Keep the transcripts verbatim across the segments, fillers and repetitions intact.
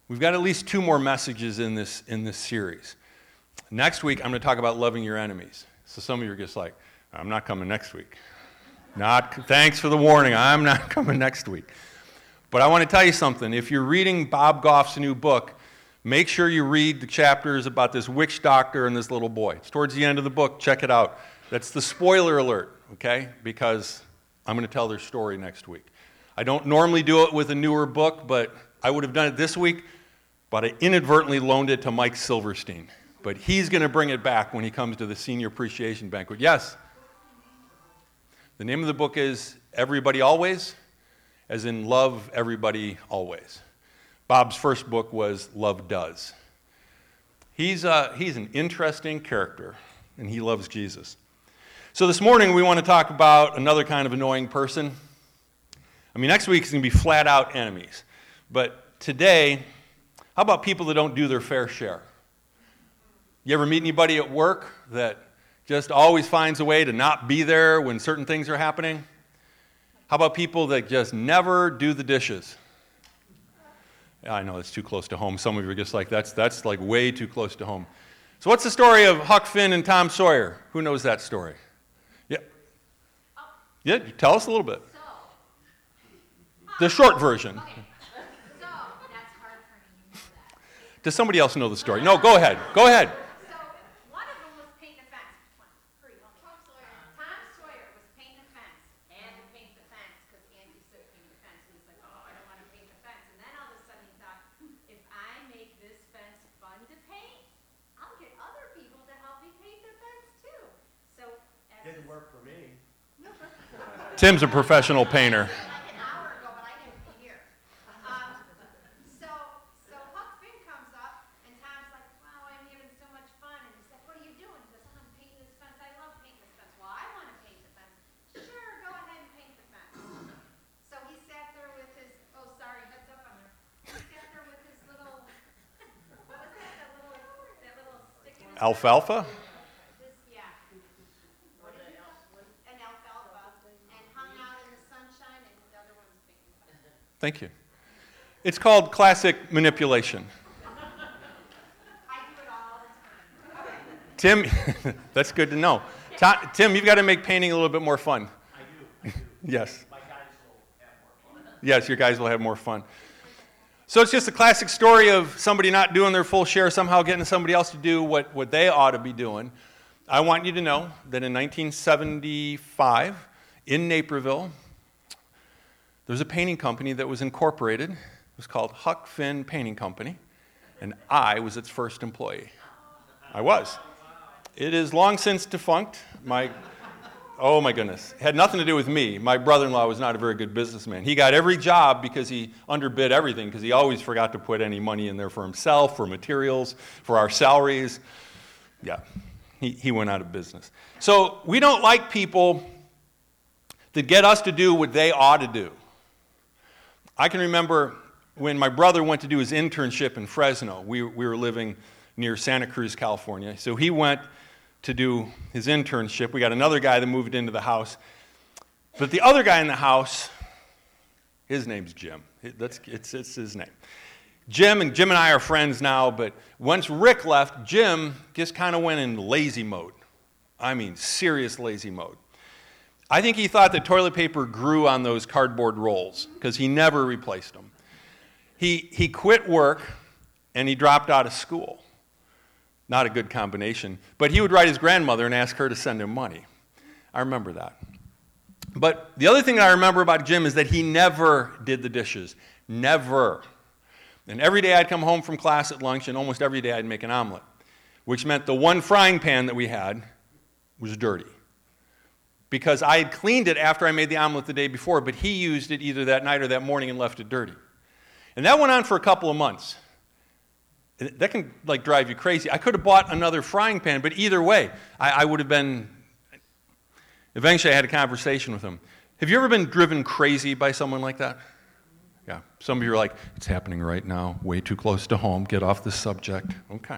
We've got at least two more messages in this in this series. Next week, I'm going to talk about loving your enemies. So some of you are just like, I'm not coming next week. Not, thanks for the warning. I'm not coming next week. But I want to tell you something. If you're reading Bob Goff's new book, make sure you read the chapters about this witch doctor and this little boy. It's towards the end of the book. Check it out. That's the spoiler alert, okay? Because I'm going to tell their story next week. I don't normally do it with a newer book, but I would have done it this week, but I inadvertently loaned it to Mike Silverstein. But he's going to bring it back when he comes to the senior appreciation banquet. Yes? The name of the book is Everybody Always, as in love everybody always. Bob's first book was Love Does. He's, uh, he's an interesting character, and he loves Jesus. So this morning we want to talk about another kind of annoying person. I mean, next week is going to be flat-out enemies. But today, how about people that don't do their fair share? You ever meet anybody at work that just always finds a way to not be there when certain things are happening? How about people that just never do the dishes? Yeah, I know it's too close to home. Some of you are just like, that's that's like way too close to home. So what's the story of Huck Finn and Tom Sawyer? Who knows that story? Yeah. Yeah, tell us a little bit. The short version. Okay. So, that's hard for me, you know that. Does somebody else know the story? No, go ahead. Go ahead. So, one of them was painting a fence. One, three, okay. Tom Sawyer. Tom Sawyer was painting a fence. Had to paint the fence because Andy said paint the fence. And he's like, oh, I don't want to paint the fence. And then all of a sudden he thought, if I make this fence fun to paint, I'll get other people to help me paint the fence too. So, as Didn't work for me. Tim's a professional painter. like an hour ago, but I didn't hear. Um, so, so Huck Finn comes up, and Tom's like, wow, I'm having so much fun. And he's like, what are you doing? He goes, oh, I'm painting this fence. I love painting this fence. Well, I want to paint the fence. Sure, go ahead and paint the fence. So he sat there with his, oh, sorry, heads up on there. He sat there with his little, what was that, that little, that little stick in his Alfalfa? This, yeah. What is it? An alfalfa, and hung out in the sunshine, and the other one's painting the fence. Thank you. It's called classic manipulation. I do it all the time. Okay. Tim, that's good to know. Ta- Tim, you've got to make painting a little bit more fun. I do. I do. Yes. My guys will have more fun. Yes, your guys will have more fun. So it's just a classic story of somebody not doing their full share, somehow getting somebody else to do what, what they ought to be doing. I want you to know that in nineteen seventy-five, in Naperville, there was a painting company that was incorporated. It was called Huck Finn Painting Company, and I was its first employee. I was. It is long since defunct. My, oh my goodness, it had nothing to do with me. My brother-in-law was not a very good businessman. He got every job because he underbid everything, because he always forgot to put any money in there for himself, for materials, for our salaries. Yeah, he, he went out of business. So we don't like people that get us to do what they ought to do. I can remember when my brother went to do his internship in Fresno. We, we were living near Santa Cruz, California. So he went to do his internship. We got another guy that moved into the house. But the other guy in the house, his name's Jim. That's, it's, it's his name. Jim and Jim and I are friends now, but once Rick left, Jim just kind of went in lazy mode. I mean, serious lazy mode. I think he thought that toilet paper grew on those cardboard rolls because he never replaced them. He, he quit work and he dropped out of school. Not a good combination. But he would write his grandmother and ask her to send him money. I remember that. But the other thing that I remember about Jim is that he never did the dishes. Never. And every day I'd come home from class at lunch, and almost every day I'd make an omelet, which meant the one frying pan that we had was dirty. Because I had cleaned it after I made the omelet the day before, but he used it either that night or that morning and left it dirty. And that went on for a couple of months. That can like drive you crazy. I could have bought another frying pan, but either way, I, I would have been, eventually I had a conversation with him. Have you ever been driven crazy by someone like that? Yeah. Some of you are like, it's happening right now, way too close to home, get off this subject. Okay.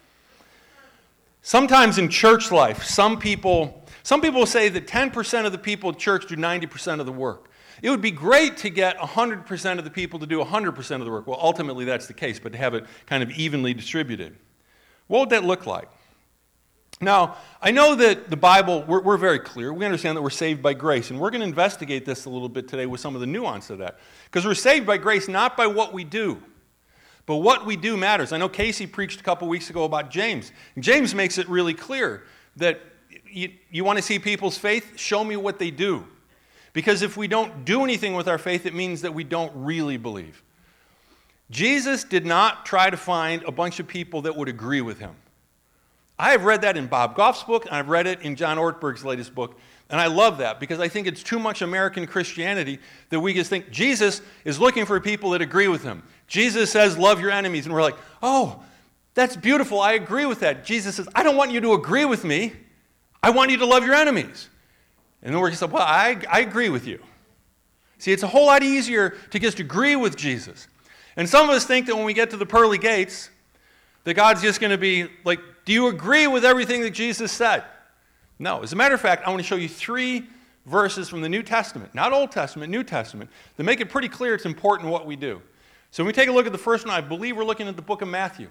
Sometimes in church life, some people, some people say that ten percent of the people at church do ninety percent of the work. It would be great to get one hundred percent of the people to do one hundred percent of the work. Well, ultimately that's the case, but to have it kind of evenly distributed. What would that look like? Now, I know that the Bible, we're, we're very clear. We understand that we're saved by grace, and we're going to investigate this a little bit today with some of the nuance of that. Because we're saved by grace not by what we do, but what we do matters. I know Casey preached a couple weeks ago about James. And James makes it really clear that you, you want to see people's faith? Show me what they do. Because if we don't do anything with our faith, it means that we don't really believe. Jesus did not try to find a bunch of people that would agree with him. I have read that in Bob Goff's book, and I've read it in John Ortberg's latest book, and I love that because I think it's too much American Christianity that we just think Jesus is looking for people that agree with him. Jesus says, love your enemies, and we're like, oh, that's beautiful, I agree with that. Jesus says, I don't want you to agree with me, I want you to love your enemies. And then we're just like, well, I, I agree with you. See, it's a whole lot easier to just agree with Jesus. And some of us think that when we get to the pearly gates, that God's just going to be like, do you agree with everything that Jesus said? No. As a matter of fact, I want to show you three verses from the New Testament, not Old Testament, New Testament, that make it pretty clear it's important what we do. So when we take a look at the first one, I believe we're looking at the book of Matthew.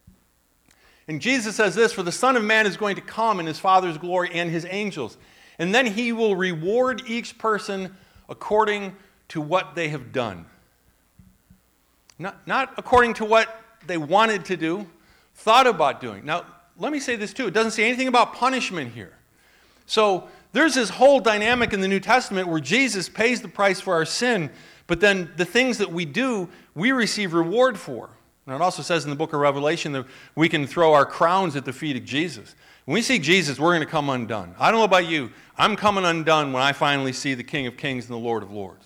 And Jesus says this, for the Son of Man is going to come in his Father's glory and his angels, and then he will reward each person according to what they have done. Not, not according to what they wanted to do, thought about doing. Now, let me say this too. It doesn't say anything about punishment here. So there's this whole dynamic in the New Testament where Jesus pays the price for our sin, but then the things that we do, we receive reward for. And it also says in the book of Revelation that we can throw our crowns at the feet of Jesus. When we see Jesus, we're going to come undone. I don't know about you. I'm coming undone when I finally see the King of Kings and the Lord of Lords.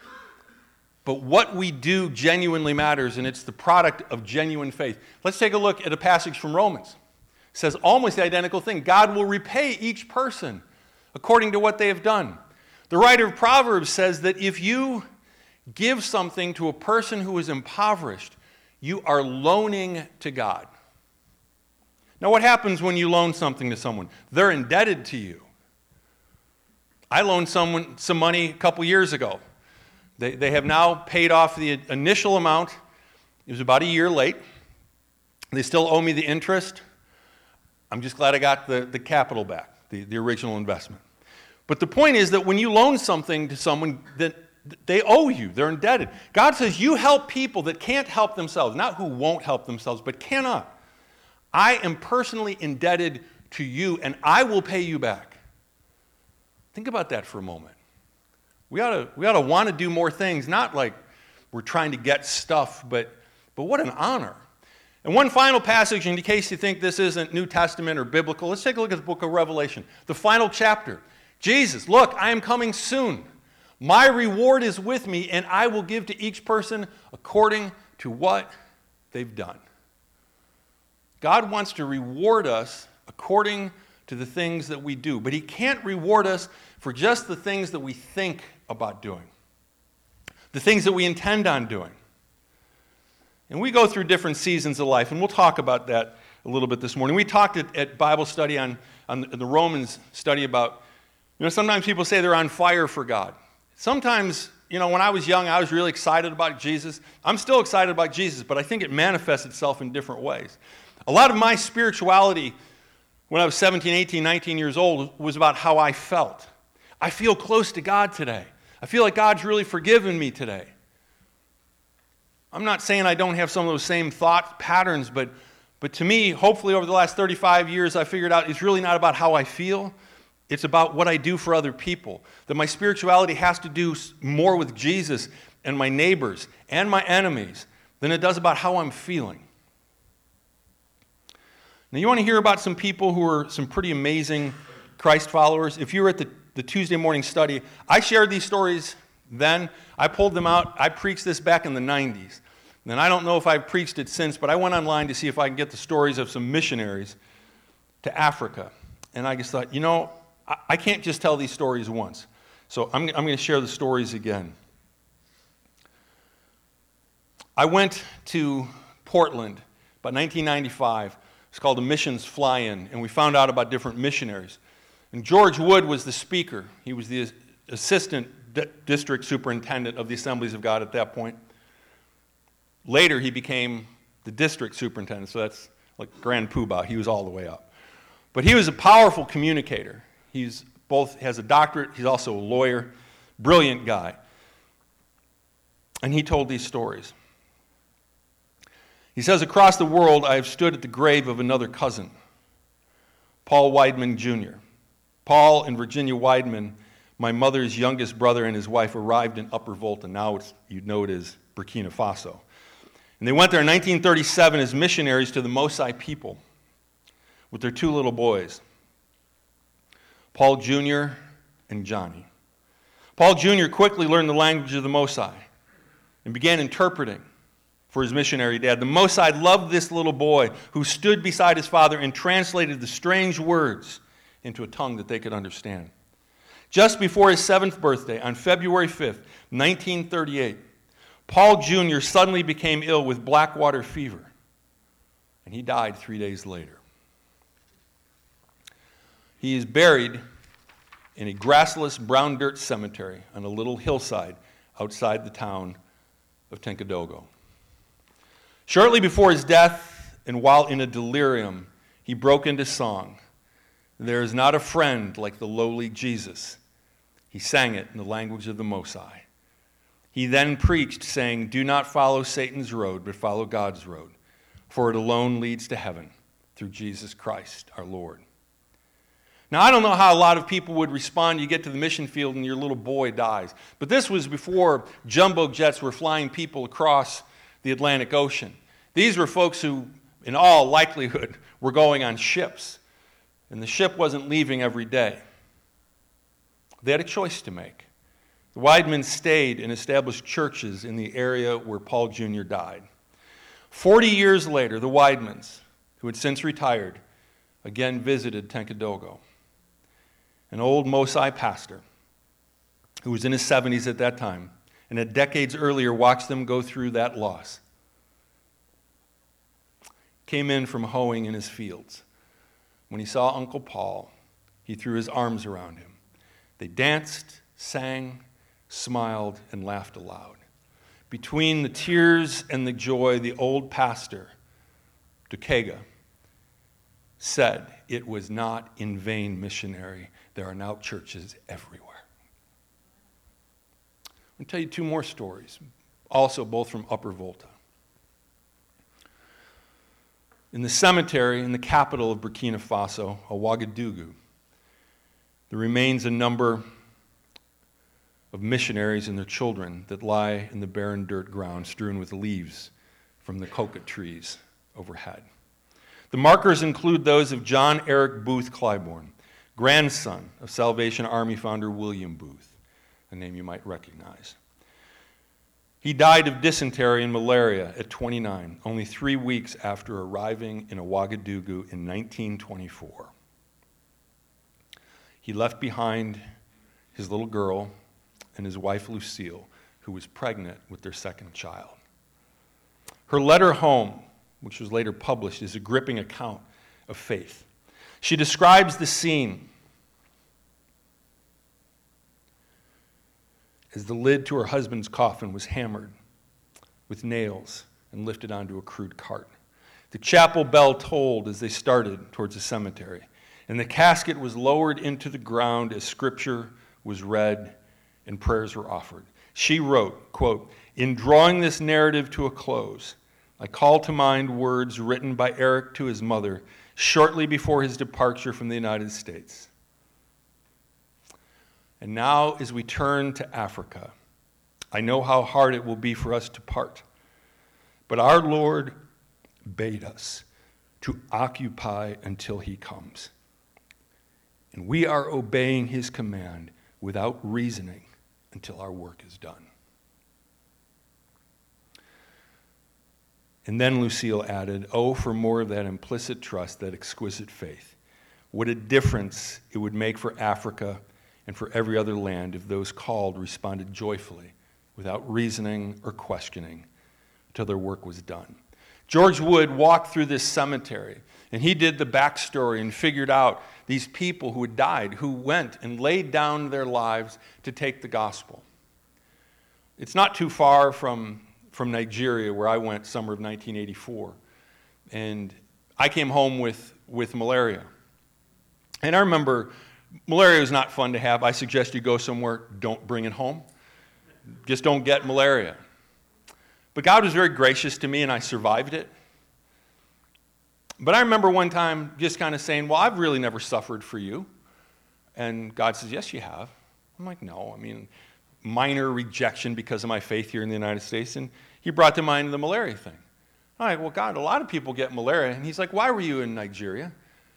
But what we do genuinely matters, and it's the product of genuine faith. Let's take a look at a passage from Romans. It says almost the identical thing. God will repay each person according to what they have done. The writer of Proverbs says that if you give something to a person who is impoverished, you are loaning to God. Now, what happens when you loan something to someone? They're indebted to you. I loaned someone some money a couple years ago. They, they have now paid off the initial amount. It was about a year late. They still owe me the interest. I'm just glad I got the, the capital back, the, the original investment. But the point is that when you loan something to someone, that they owe you. They're indebted. God says you help people that can't help themselves, not who won't help themselves, but cannot. I am personally indebted to you, and I will pay you back. Think about that for a moment. We ought to, we ought to want to do more things, not like we're trying to get stuff, but, but what an honor. And one final passage, in case you think this isn't New Testament or biblical, let's take a look at the book of Revelation, the final chapter. Jesus, look, I am coming soon. My reward is with me, and I will give to each person according to what they've done. God wants to reward us according to the things that we do, but he can't reward us for just the things that we think about doing, the things that we intend on doing. And we go through different seasons of life, and we'll talk about that a little bit this morning. We talked at, at Bible study on, on the Romans study about, you know, sometimes people say they're on fire for God. Sometimes, you know, when I was young, I was really excited about Jesus. I'm still excited about Jesus, but I think it manifests itself in different ways. A lot of my spirituality when I was seventeen, eighteen, nineteen years old was about how I felt. I feel close to God today. I feel like God's really forgiven me today. I'm not saying I don't have some of those same thought patterns, but, but to me, hopefully over the last thirty-five years, I figured out it's really not about how I feel. It's about what I do for other people. That my spirituality has to do more with Jesus and my neighbors and my enemies than it does about how I'm feeling. Now, you want to hear about some people who are some pretty amazing Christ followers? If you were at the, the Tuesday morning study, I shared these stories then. I pulled them out. I preached this back in the nineties. And I don't know if I've preached it since, but I went online to see if I can get the stories of some missionaries to Africa. And I just thought, you know, I, I can't just tell these stories once. So I'm, I'm going to share the stories again. I went to Portland about nineteen ninety-five. It's called a missions fly-in, and we found out about different missionaries. And George Wood was the speaker. He was the assistant di- district superintendent of the Assemblies of God at that point. Later, he became the district superintendent, so that's like Grand Poobah. He was all the way up. But he was a powerful communicator. He's both has a doctorate, he's also a lawyer, brilliant guy. And he told these stories. He says, across the world, I have stood at the grave of another cousin, Paul Weidman Junior Paul and Virginia Weidman, my mother's youngest brother and his wife, arrived in Upper Volta. Now it's, you'd know it as Burkina Faso. And they went there in nineteen thirty-seven as missionaries to the Mosai people with their two little boys, Paul Junior and Johnny. Paul Junior quickly learned the language of the Mosai and began interpreting for his missionary dad. The Mosai loved this little boy who stood beside his father and translated the strange words into a tongue that they could understand. Just before his seventh birthday, on February fifth, nineteen thirty-eight, Paul Junior suddenly became ill with blackwater fever, and he died three days later. He is buried in a grassless brown dirt cemetery on a little hillside outside the town of Tenkadogo. Shortly before his death, and while in a delirium, he broke into song. There is not a friend like the lowly Jesus. He sang it in the language of the Mosai. He then preached, saying, do not follow Satan's road, but follow God's road, for it alone leads to heaven through Jesus Christ our Lord. Now, I don't know how a lot of people would respond. You get to the mission field and your little boy dies. But this was before jumbo jets were flying people across the Atlantic Ocean. These were folks who, in all likelihood, were going on ships. And the ship wasn't leaving every day. They had a choice to make. The Weidmans stayed and established churches in the area where Paul Junior died. Forty years later, the Weidmans, who had since retired, again visited Tenkadogo. An old Mosai pastor who was in his seventies at that time and had decades earlier watched them go through that loss came in from hoeing in his fields. When he saw Uncle Paul, he threw his arms around him. They danced, sang, smiled, and laughed aloud. Between the tears and the joy, the old pastor, Dukega, said, it was not in vain, missionary. There are now churches everywhere. I'm going to tell you two more stories, also both from Upper Volta. In the cemetery in the capital of Burkina Faso, Ouagadougou, there remains a number of missionaries and their children that lie in the barren dirt ground strewn with leaves from the coca trees overhead. The markers include those of John Eric Booth Clybourne, grandson of Salvation Army founder William Booth, a name you might recognize. He died of dysentery and malaria at twenty-nine, only three weeks after arriving in Ouagadougou in nineteen twenty-four. He left behind his little girl and his wife Lucille, who was pregnant with their second child. Her letter home, which was later published, is a gripping account of faith. She describes the scene as the lid to her husband's coffin was hammered with nails and lifted onto a crude cart. The chapel bell tolled as they started towards the cemetery, and the casket was lowered into the ground as scripture was read and prayers were offered. She wrote, quote, in drawing this narrative to a close, I call to mind words written by Eric to his mother shortly before his departure from the United States. And now, as we turn to Africa, I know how hard it will be for us to part. But our Lord bade us to occupy until he comes. And we are obeying his command without reasoning until our work is done. And then Lucille added, oh, for more of that implicit trust, that exquisite faith. What a difference it would make for Africa and for every other land if those called responded joyfully, without reasoning or questioning, until their work was done. George Wood walked through this cemetery, and he did the backstory and figured out these people who had died, who went and laid down their lives to take the gospel. It's not too far from, from Nigeria, where I went summer of nineteen eighty-four. And I came home with, with malaria. And I remember malaria is not fun to have. I suggest you go somewhere, don't bring it home. Just don't get malaria. But God was very gracious to me, and I survived it. But I remember one time just kind of saying, well, I've really never suffered for you. And God says, yes, you have. I'm like, no, I mean, minor rejection because of my faith here in the United States. And he brought to mind the malaria thing. I'm like, well, God, a lot of people get malaria. And he's like, why were you in Nigeria?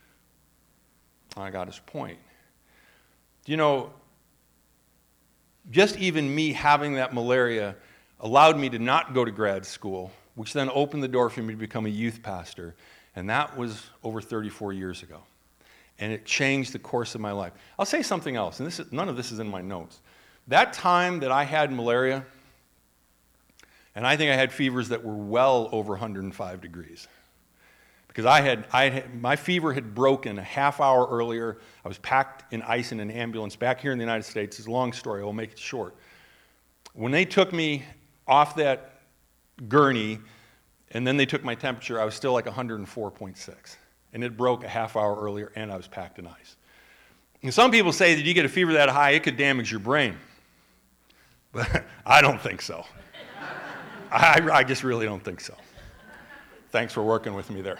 I got his point. You know, just even me having that malaria allowed me to not go to grad school, which then opened the door for me to become a youth pastor. And that was over thirty-four years ago. And it changed the course of my life. I'll say something else, and this is, none of this is in my notes. That time that I had malaria, and I think I had fevers that were well over one hundred five degrees. Because I had, I had, my fever had broken a half hour earlier. I was packed in ice in an ambulance back here in the United States. It's a long story. I'll make it short. When they took me off that gurney, and then they took my temperature, I was still like one hundred four point six. And it broke a half hour earlier, and I was packed in ice. And some people say that you get a fever that high, it could damage your brain. But I don't think so. I, I just really don't think so. Thanks for working with me there.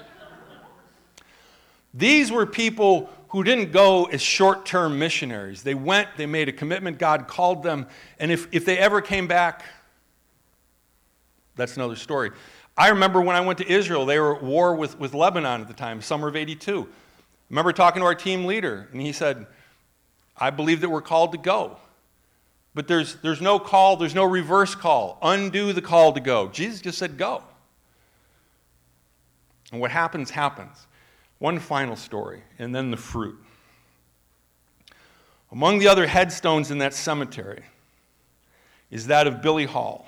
These were people who didn't go as short-term missionaries. They went, they made a commitment, God called them, and if, if they ever came back, that's another story. I remember when I went to Israel, they were at war with, with Lebanon at the time, summer of eighty-two. I remember talking to our team leader, and he said, I believe that we're called to go. But there's, there's no call, there's no reverse call. Undo the call to go. Jesus just said go. And what happens, happens. One final story, and then the fruit. Among the other headstones in that cemetery is that of Billy Hall,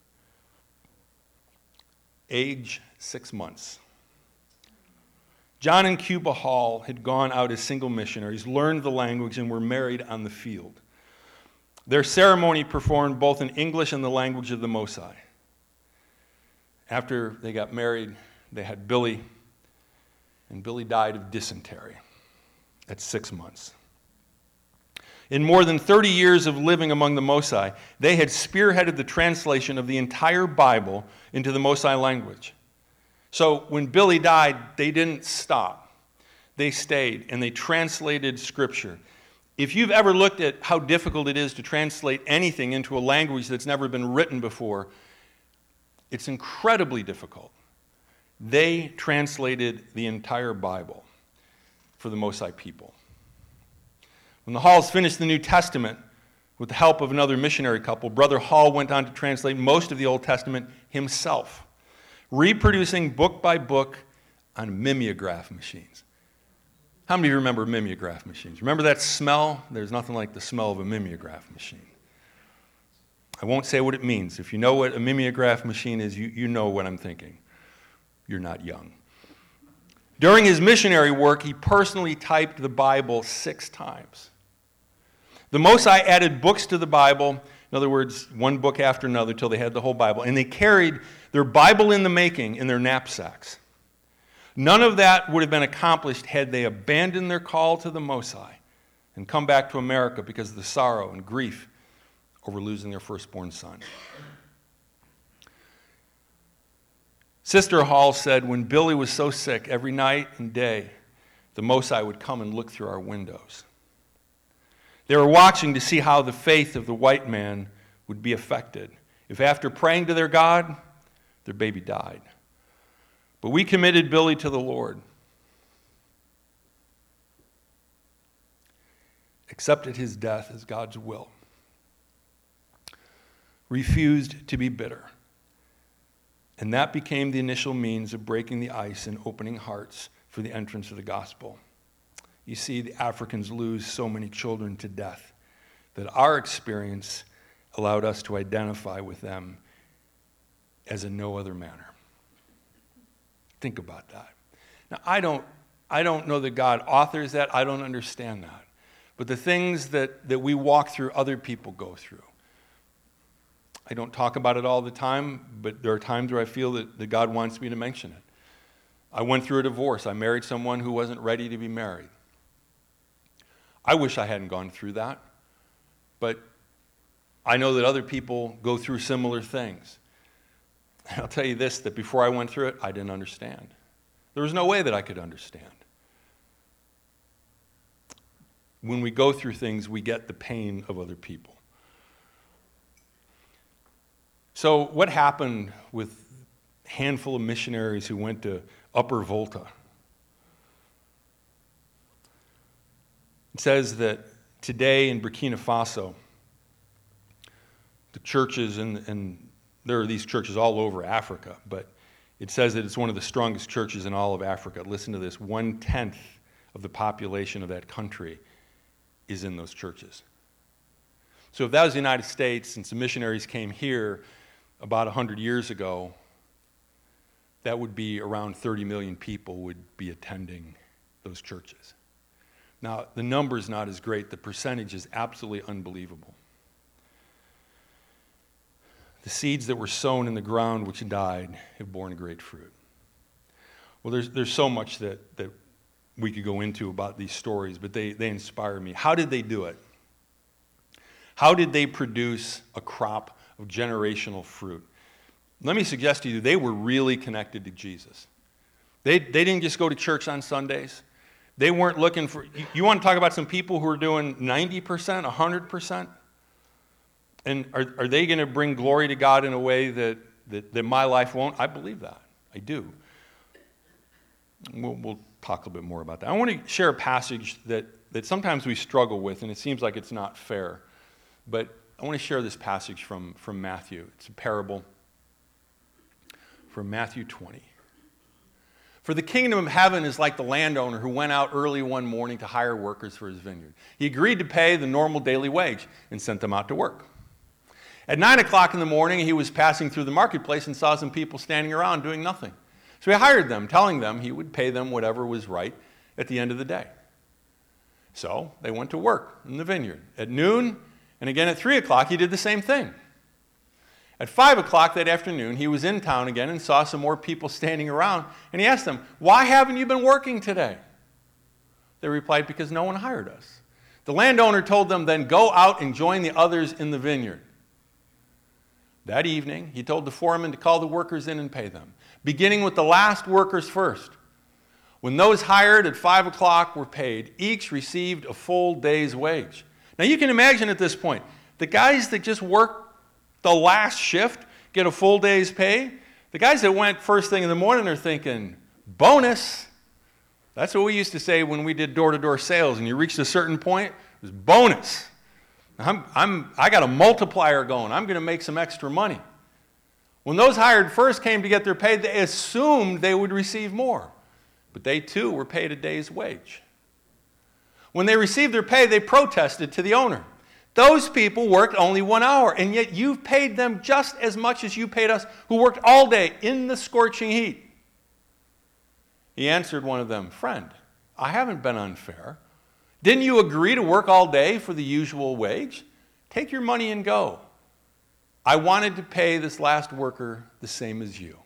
age six months. John and Cuba Hall had gone out as single missionaries, learned the language, and were married on the field. Their ceremony performed both in English and the language of the Mosai. After they got married, they had Billy, and Billy died of dysentery at six months. In more than thirty years of living among the Mosai, they had spearheaded the translation of the entire Bible into the Mosai language. So when Billy died, they didn't stop. They stayed, and they translated Scripture. If you've ever looked at how difficult it is to translate anything into a language that's never been written before, it's incredibly difficult. They translated the entire Bible for the Mosai people. When the Halls finished the New Testament with the help of another missionary couple, Brother Hall went on to translate most of the Old Testament himself, reproducing book by book on mimeograph machines. How many of you remember mimeograph machines? Remember that smell? There's nothing like the smell of a mimeograph machine. I won't say what it means. If you know what a mimeograph machine is, you, you know what I'm thinking. You're not young. During his missionary work, he personally typed the Bible six times. The Mosai added books to the Bible, in other words, one book after another, till they had the whole Bible, and they carried their Bible in the making in their knapsacks. None of that would have been accomplished had they abandoned their call to the Mosai and come back to America because of the sorrow and grief over losing their firstborn son. Sister Hall said, when Billy was so sick, every night and day, the Mosai would come and look through our windows. They were watching to see how the faith of the white man would be affected if after praying to their God, their baby died. But we committed Billy to the Lord, accepted his death as God's will, refused to be bitter. And that became the initial means of breaking the ice and opening hearts for the entrance of the gospel. You see, the Africans lose so many children to death that our experience allowed us to identify with them as in no other manner. Think about that. Now, I don't, I don't know that God authors that. I don't understand that. But the things that, that we walk through, other people go through. I don't talk about it all the time, but there are times where I feel that, that God wants me to mention it. I went through a divorce. I married someone who wasn't ready to be married. I wish I hadn't gone through that, but I know that other people go through similar things. And I'll tell you this, that before I went through it, I didn't understand. There was no way that I could understand. When we go through things, we get the pain of other people. So what happened with a handful of missionaries who went to Upper Volta? It says that today in Burkina Faso, the churches, and, and there are these churches all over Africa, but it says that it's one of the strongest churches in all of Africa. Listen to this, one-tenth of the population of that country is in those churches. So if that was the United States, and some missionaries came here about one hundred years ago, that would be around thirty million people would be attending those churches. Now, the number's not as great. The percentage is absolutely unbelievable. The seeds that were sown in the ground which died have borne great fruit. Well, there's, there's so much that, that we could go into about these stories, but they, they inspire me. How did they do it? How did they produce a crop of generational fruit? Let me suggest to you, they were really connected to Jesus. They, they didn't just go to church on Sundays. They weren't looking for, you, you want to talk about some people who are doing ninety percent, one hundred percent? And are, are they going to bring glory to God in a way that, that, that my life won't? I believe that. I do. We'll, we'll talk a little bit more about that. I want to share a passage that, that sometimes we struggle with, and it seems like it's not fair. But I want to share this passage from, from Matthew. It's a parable from Matthew twenty. For the kingdom of heaven is like the landowner who went out early one morning to hire workers for his vineyard. He agreed to pay the normal daily wage and sent them out to work. At nine o'clock in the morning, he was passing through the marketplace and saw some people standing around doing nothing. So he hired them, telling them he would pay them whatever was right at the end of the day. So they went to work in the vineyard. At noon, and again at three o'clock, he did the same thing. At five o'clock that afternoon, he was in town again and saw some more people standing around, and he asked them, "Why haven't you been working today?" They replied, "Because no one hired us." The landowner told them, "Then go out and join the others in the vineyard." That evening, he told the foreman to call the workers in and pay them, beginning with the last workers first. When those hired at five o'clock were paid, each received a full day's wage. Now you can imagine at this point, the guys that just worked the last shift get a full day's pay. The guys that went first thing in the morning are thinking, bonus. That's what we used to say when we did door-to-door sales, and you reached a certain point, it was bonus. I'm, I'm, I got a multiplier going. I'm going to make some extra money. When those hired first came to get their pay, they assumed they would receive more. But they too were paid a day's wage. When they received their pay, they protested to the owner. Those people worked only one hour, and yet you've paid them just as much as you paid us, who worked all day in the scorching heat. He answered one of them, "Friend, I haven't been unfair. Didn't you agree to work all day for the usual wage? Take your money and go. I wanted to pay this last worker the same as you.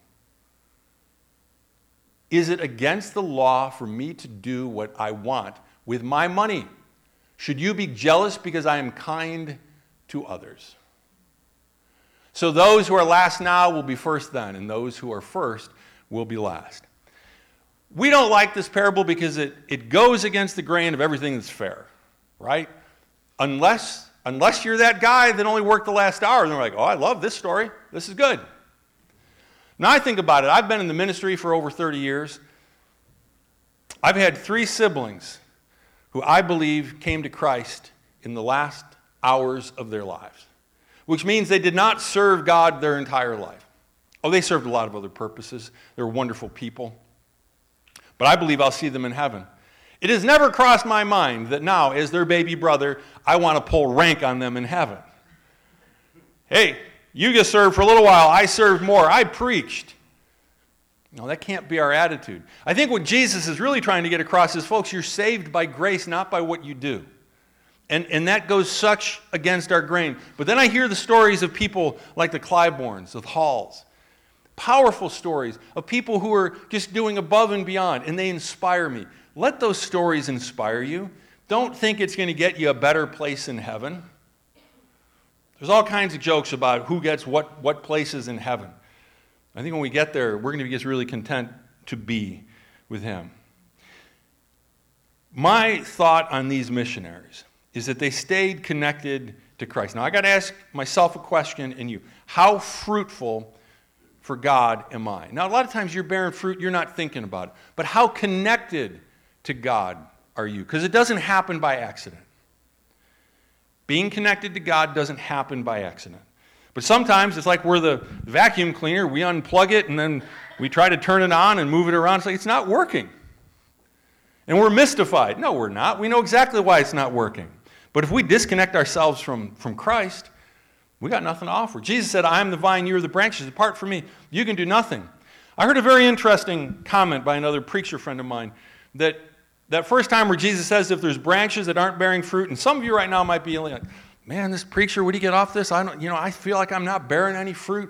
Is it against the law for me to do what I want with my money? Should you be jealous because I am kind to others?" So those who are last now will be first then, and those who are first will be last. We don't like this parable because it, it goes against the grain of everything that's fair, right? Unless, unless you're that guy that only worked the last hour, and they're like, "Oh, I love this story. This is good." Now I think about it. I've been in the ministry for over thirty years. I've had three siblings who I believe came to Christ in the last hours of their lives, which means they did not serve God their entire life. Oh, they served a lot of other purposes. They were wonderful people. But I believe I'll see them in heaven. It has never crossed my mind that now, as their baby brother, I want to pull rank on them in heaven. Hey, you just served for a little while. I served more. I preached. No, that can't be our attitude. I think what Jesus is really trying to get across is, folks, you're saved by grace, not by what you do. And, and that goes such against our grain. But then I hear the stories of people like the Clybournes, of Halls. Powerful stories of people who are just doing above and beyond, and they inspire me. Let those stories inspire you. Don't think it's going to get you a better place in heaven. There's all kinds of jokes about who gets what, what places in heaven. I think when we get there, we're going to be just really content to be with him. My thought on these missionaries is that they stayed connected to Christ. Now, I got to ask myself a question and you. How fruitful for God am I? Now, a lot of times you're bearing fruit, you're not thinking about it. But how connected to God are you? Because it doesn't happen by accident. Being connected to God doesn't happen by accident. But sometimes it's like we're the vacuum cleaner. We unplug it and then we try to turn it on and move it around. It's like it's not working. And we're mystified. No, we're not. We know exactly why it's not working. But if we disconnect ourselves from, from Christ, we got nothing to offer. Jesus said, I am the vine, you are the branches. Apart from me, you can do nothing. I heard a very interesting comment by another preacher friend of mine that that first time where Jesus says if there's branches that aren't bearing fruit, and some of you right now might be like, man, this preacher, would he get off this? I don't, you know, I feel like I'm not bearing any fruit.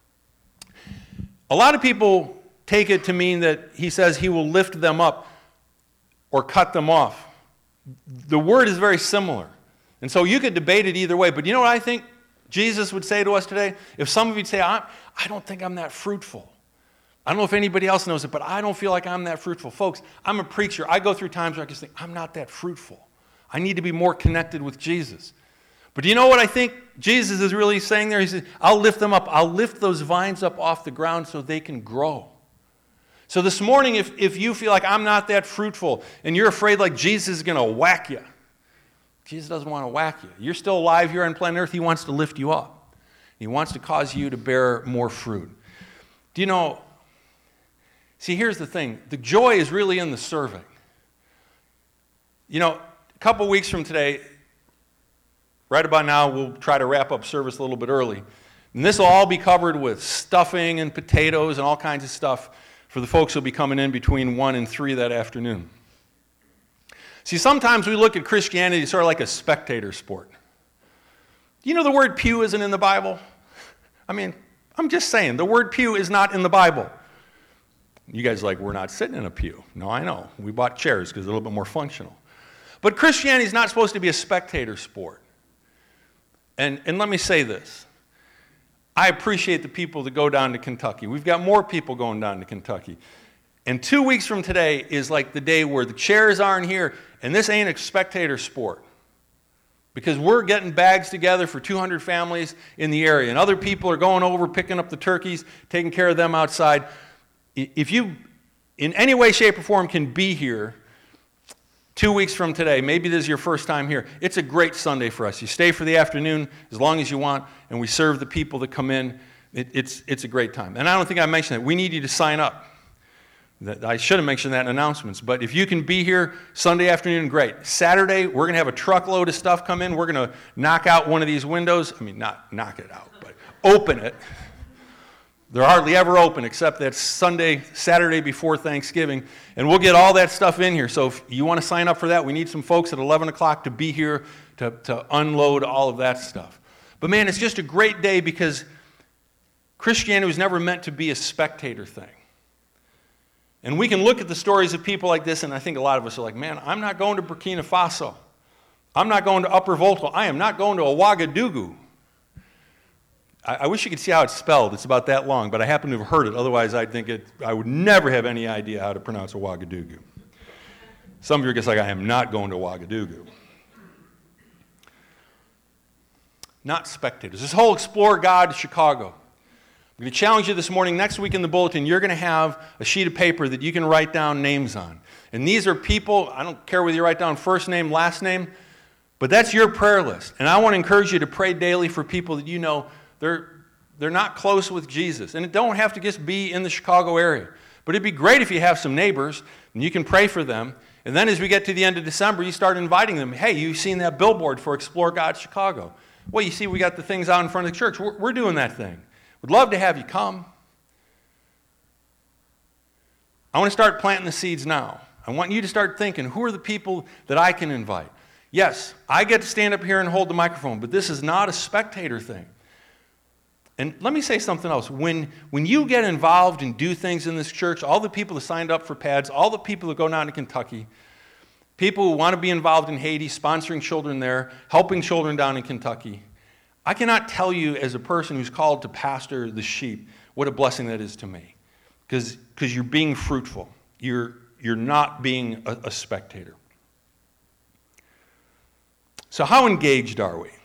A lot of people take it to mean that he says he will lift them up or cut them off. The word is very similar. And so you could debate it either way. But you know what I think Jesus would say to us today? If some of you'd say, I, I don't think I'm that fruitful. I don't know if anybody else knows it, but I don't feel like I'm that fruitful. Folks, I'm a preacher. I go through times where I just think, I'm not that fruitful. I need to be more connected with Jesus. But do you know what I think Jesus is really saying there? He says, I'll lift them up. I'll lift those vines up off the ground so they can grow. So this morning, if, if you feel like I'm not that fruitful and you're afraid like Jesus is going to whack you, Jesus doesn't want to whack you. You're still alive here on planet Earth. He wants to lift you up. He wants to cause you to bear more fruit. Do you know, see, here's the thing. The joy is really in the serving. You know, a couple weeks from today, right about now, we'll try to wrap up service a little bit early. And this will all be covered with stuffing and potatoes and all kinds of stuff for the folks who will be coming in between one and three that afternoon. See, sometimes we look at Christianity sort of like a spectator sport. You know the word pew isn't in the Bible? I mean, I'm just saying, the word pew is not in the Bible. You guys are like, we're not sitting in a pew. No, I know. We bought chairs because they're a little bit more functional. But Christianity is not supposed to be a spectator sport. And, and let me say this. I appreciate the people that go down to Kentucky. We've got more people going down to Kentucky. And two weeks from today is like the day where the chairs aren't here, and this ain't a spectator sport. Because we're getting bags together for two hundred families in the area, and other people are going over, picking up the turkeys, taking care of them outside. If you, in any way, shape, or form, can be here two weeks from today, maybe this is your first time here, it's a great Sunday for us. You stay for the afternoon as long as you want, and we serve the people that come in. It, it's, it's a great time. And I don't think I mentioned that. We need you to sign up. I should have mentioned that in announcements, but if you can be here Sunday afternoon, great. Saturday, we're going to have a truckload of stuff come in. We're going to knock out one of these windows. I mean, not knock it out, but open it. They're hardly ever open except that Sunday, Saturday before Thanksgiving, and we'll get all that stuff in here. So if you want to sign up for that, we need some folks at eleven o'clock to be here to, to unload all of that stuff. But man, it's just a great day because Christianity was never meant to be a spectator thing. And we can look at the stories of people like this, and I think a lot of us are like, man, I'm not going to Burkina Faso. I'm not going to Upper Volta. I am not going to Ouagadougou. I, I wish you could see how it's spelled. It's about that long, but I happen to have heard it. Otherwise, I'd think it, I would never have any idea how to pronounce Ouagadougou. Some of you are just like, I am not going to Ouagadougou. Not spectators. This whole Explore God Chicago. I'm going to challenge you this morning. Next week in the bulletin, you're going to have a sheet of paper that you can write down names on. And these are people, I don't care whether you write down first name, last name, but that's your prayer list. And I want to encourage you to pray daily for people that you know they're, they're not close with Jesus. And it don't have to just be in the Chicago area. But it'd be great if you have some neighbors and you can pray for them. And then as we get to the end of December, you start inviting them. Hey, you've seen that billboard for Explore God Chicago. Well, you see we got the things out in front of the church. We're, we're doing that thing. Would love to have you come. I want to start planting the seeds now. I want you to start thinking, who are the people that I can invite? Yes, I get to stand up here and hold the microphone, but this is not a spectator thing. And let me say something else. When, when you get involved and do things in this church, all the people that signed up for pads, all the people that go down to Kentucky, people who want to be involved in Haiti, sponsoring children there, helping children down in Kentucky, I cannot tell you as a person who's called to pastor the sheep what a blessing that is to me. Because because you're being fruitful. You're, you're not being a, a spectator. So how engaged are we?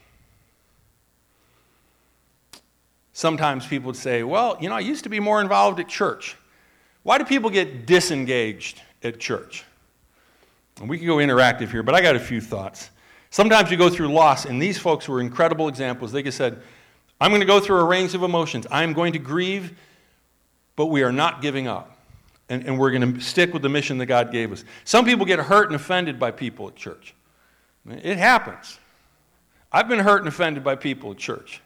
Sometimes people would say, well, you know, I used to be more involved at church. Why do people get disengaged at church? And we can go interactive here, but I got a few thoughts. Sometimes you go through loss, and these folks were incredible examples. They just said, I'm going to go through a range of emotions. I'm going to grieve, but we are not giving up. And, and we're going to stick with the mission that God gave us. Some people get hurt and offended by people at church. It happens. I've been hurt and offended by people at church.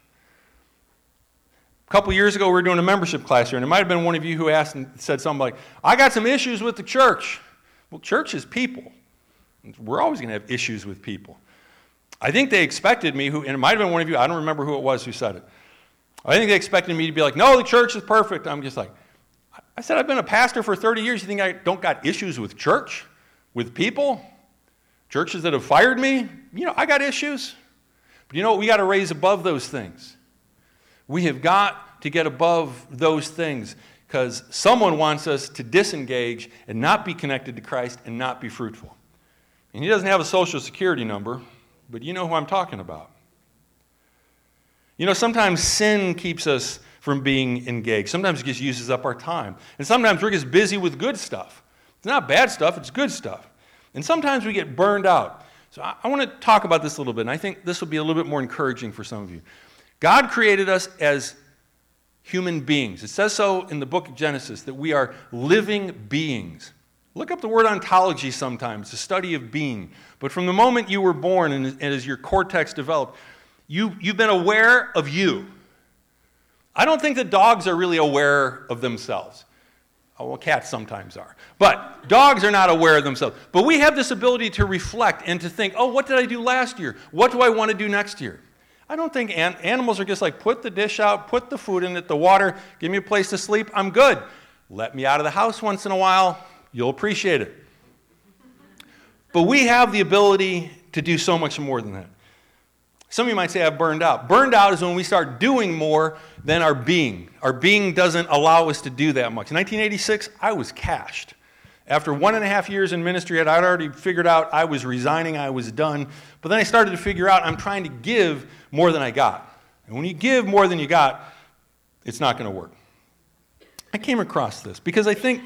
A couple years ago, we were doing a membership class here, and it might have been one of you who asked and said something like, I got some issues with the church. Well, church is people. We're always going to have issues with people. I think they expected me, who, and it might have been one of you, I don't remember who it was who said it. I think they expected me to be like, no, the church is perfect. I'm just like, I said, I've been a pastor for thirty years. You think I don't got issues with church, with people? Churches that have fired me, you know, I got issues. But you know what? We got to raise above those things. We have got to get above those things because someone wants us to disengage and not be connected to Christ and not be fruitful. And he doesn't have a social security number, but you know who I'm talking about. You know, sometimes sin keeps us from being engaged. Sometimes it just uses up our time. And sometimes we're just busy with good stuff. It's not bad stuff, it's good stuff. And sometimes we get burned out. So I, I want to talk about this a little bit, and I think this will be a little bit more encouraging for some of you. God created us as human beings. It says so in the book of Genesis, that we are living beings. Look up the word ontology sometimes, the study of being. But from the moment you were born and, and as your cortex developed, you, you've been aware of you. I don't think that dogs are really aware of themselves. Oh, well, cats sometimes are. But dogs are not aware of themselves. But we have this ability to reflect and to think, oh, what did I do last year? What do I want to do next year? I don't think an- animals are just like, put the dish out, put the food in it, the water, give me a place to sleep, I'm good. Let me out of the house once in a while, you'll appreciate it. But we have the ability to do so much more than that. Some of you might say I've burned out. Burned out is when we start doing more than our being. Our being doesn't allow us to do that much. In nineteen eighty-six, I was cashed. After one and a half years in ministry, I'd already figured out I was resigning, I was done. But then I started to figure out I'm trying to give more than I got. And when you give more than you got, it's not going to work. I came across this because I think,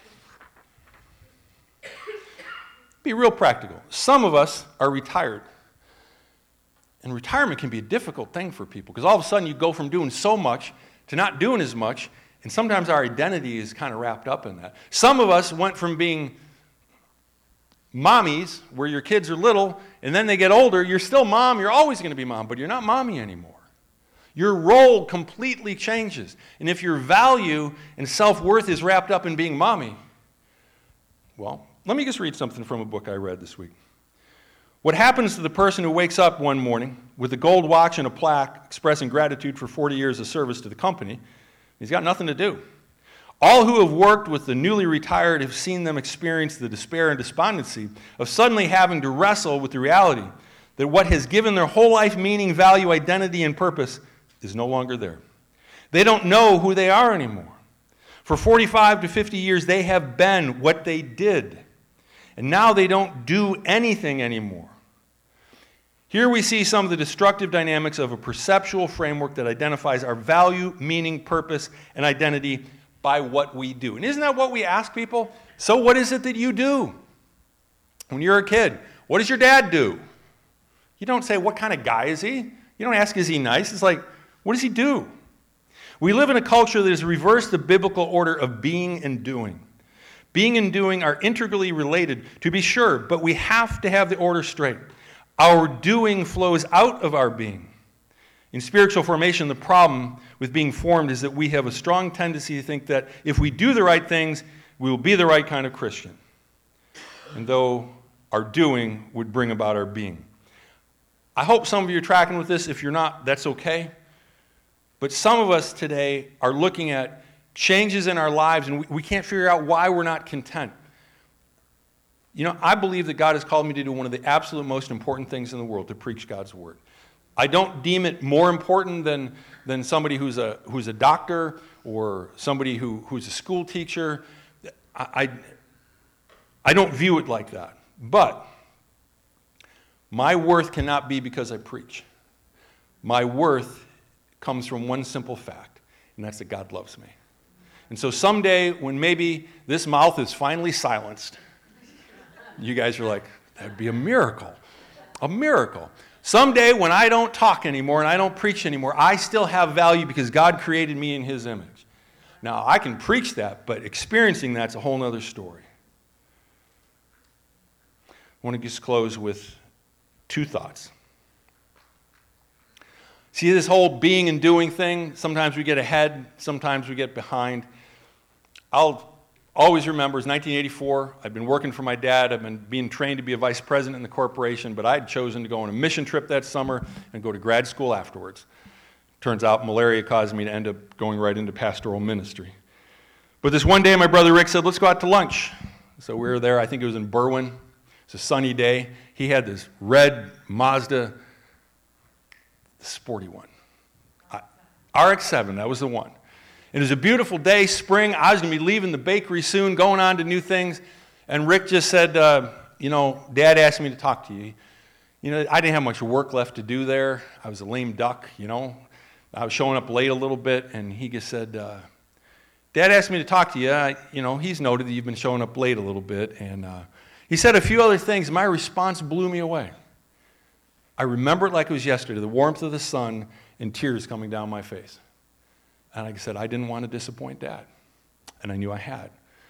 be real practical. Some of us are retired. And retirement can be a difficult thing for people because all of a sudden you go from doing so much to not doing as much, and sometimes our identity is kind of wrapped up in that. Some of us went from being mommies, where your kids are little, and then they get older, you're still mom, you're always going to be mom, but you're not mommy anymore. Your role completely changes. And if your value and self-worth is wrapped up in being mommy, well, let me just read something from a book I read this week. What happens to the person who wakes up one morning with a gold watch and a plaque expressing gratitude for forty years of service to the company? He's got nothing to do. All who have worked with the newly retired have seen them experience the despair and despondency of suddenly having to wrestle with the reality that what has given their whole life meaning, value, identity, and purpose is no longer there. They don't know who they are anymore. For forty-five to fifty years, they have been what they did. And now they don't do anything anymore. Here we see some of the destructive dynamics of a perceptual framework that identifies our value, meaning, purpose, and identity by what we do. And isn't that what we ask people? So what is it that you do? When you're a kid, what does your dad do? You don't say, what kind of guy is he? You don't ask, is he nice? It's like, what does he do? We live in a culture that has reversed the biblical order of being and doing. Being and doing are integrally related, to be sure, but we have to have the order straight. Our doing flows out of our being. In spiritual formation, the problem with being formed is that we have a strong tendency to think that if we do the right things, we will be the right kind of Christian. And though our doing would bring about our being. I hope some of you are tracking with this. If you're not, that's okay. But some of us today are looking at changes in our lives, and we, we can't figure out why we're not content. You know, I believe that God has called me to do one of the absolute most important things in the world, to preach God's word. I don't deem it more important than, than somebody who's a, who's a doctor or somebody who, who's a school teacher. I, I, I don't view it like that. But my worth cannot be because I preach. My worth comes from one simple fact, and that's that God loves me. And so someday when maybe this mouth is finally silenced, you guys are like, that'd be a miracle. A miracle. Someday when I don't talk anymore and I don't preach anymore, I still have value because God created me in his image. Now, I can preach that, but experiencing that's a whole other story. I want to just close with two thoughts. See, this whole being and doing thing, sometimes we get ahead, sometimes we get behind. I'll always remember, it's nineteen eighty-four. I'd been working for my dad. I've been being trained to be a vice president in the corporation, but I'd chosen to go on a mission trip that summer and go to grad school afterwards. Turns out malaria caused me to end up going right into pastoral ministry. But this one day, my brother Rick said, let's go out to lunch. So we were there, I think it was in Berwyn. It's a sunny day. He had this red Mazda, sporty one. R X seven, that was the one. It was a beautiful day, spring. I was going to be leaving the bakery soon, going on to new things. And Rick just said, uh, you know, Dad asked me to talk to you. You know, I didn't have much work left to do there. I was a lame duck, you know. I was showing up late a little bit, and he just said, uh, Dad asked me to talk to you. I, you know, he's noted that you've been showing up late a little bit. And uh, he said a few other things. My response blew me away. I remember it like it was yesterday, the warmth of the sun and tears coming down my face. And like I said, I didn't want to disappoint Dad. And I knew I had.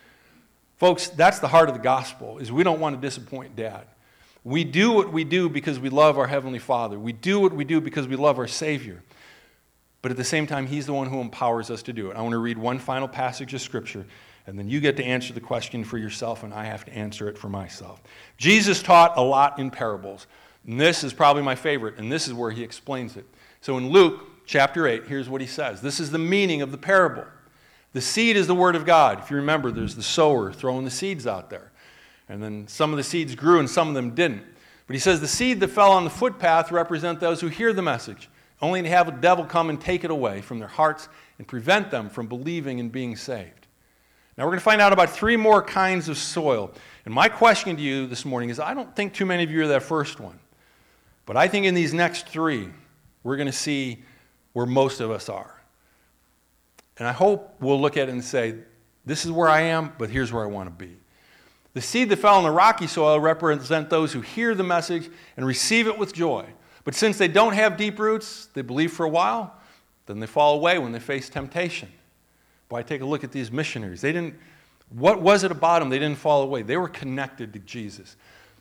Folks, that's the heart of the gospel, is we don't want to disappoint Dad. We do what we do because we love our Heavenly Father. We do what we do because we love our Savior. But at the same time, he's the one who empowers us to do it. I want to read one final passage of Scripture, and then you get to answer the question for yourself, and I have to answer it for myself. Jesus taught a lot in parables. And this is probably my favorite, and this is where he explains it. So in Luke chapter eight, here's what he says. This is the meaning of the parable. The seed is the word of God. If you remember, there's the sower throwing the seeds out there. And then some of the seeds grew and some of them didn't. But he says the seed that fell on the footpath represent those who hear the message, only to have a devil come and take it away from their hearts and prevent them from believing and being saved. Now we're going to find out about three more kinds of soil. And my question to you this morning is, I don't think too many of you are that first one. But I think in these next three, we're going to see where most of us are. And I hope we'll look at it and say, this is where I am, but here's where I want to be. The seed that fell in the rocky soil represent those who hear the message and receive it with joy. But since they don't have deep roots, they believe for a while, then they fall away when they face temptation. Boy, take a look at these missionaries. They didn't, what was it about them? They didn't fall away. They were connected to Jesus.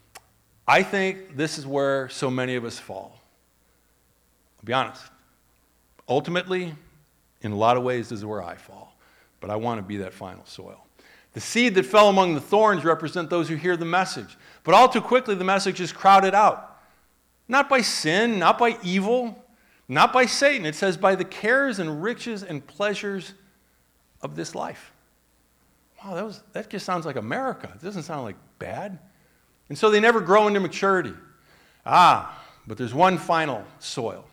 I think this is where so many of us fall. I'll be honest. Ultimately, in a lot of ways, this is where I fall. But I want to be that final soil. The seed that fell among the thorns represent those who hear the message. But all too quickly, the message is crowded out. Not by sin, not by evil, not by Satan. It says by the cares and riches and pleasures of this life. Wow, that, was, that just sounds like America. It doesn't sound like bad. And so they never grow into maturity. Ah, but there's one final soil.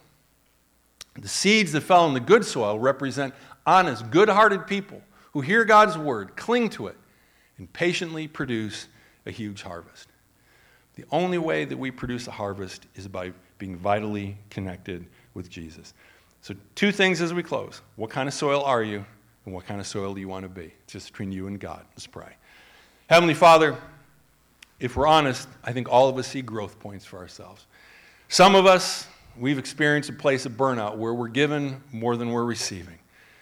The seeds that fell in the good soil represent honest, good-hearted people who hear God's word, cling to it, and patiently produce a huge harvest. The only way that we produce a harvest is by being vitally connected with Jesus. So two things as we close. What kind of soil are you, and what kind of soil do you want to be? It's just between you and God. Let's pray. Heavenly Father, if we're honest, I think all of us see growth points for ourselves. Some of us, we've experienced a place of burnout where we're given more than we're receiving.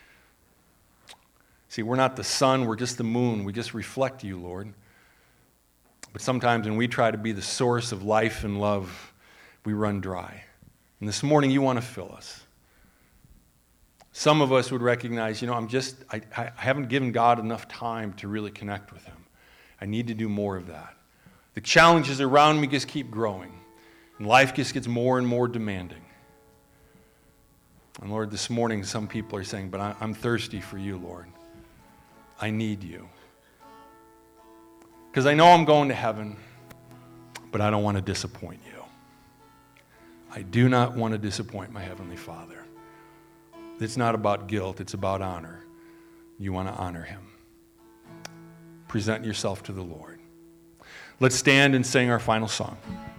See, we're not the sun, we're just the moon. We just reflect you, Lord. But sometimes when we try to be the source of life and love, we run dry. And this morning you want to fill us. Some of us would recognize, you know, I'm just, I, I haven't given God enough time to really connect with him. I need to do more of that. The challenges around me just keep growing. And life just gets more and more demanding. And Lord, this morning some people are saying, but I, I'm thirsty for you, Lord. I need you. Because I know I'm going to heaven, but I don't want to disappoint you. I do not want to disappoint my Heavenly Father. It's not about guilt, it's about honor. You want to honor him. Present yourself to the Lord. Let's stand and sing our final song.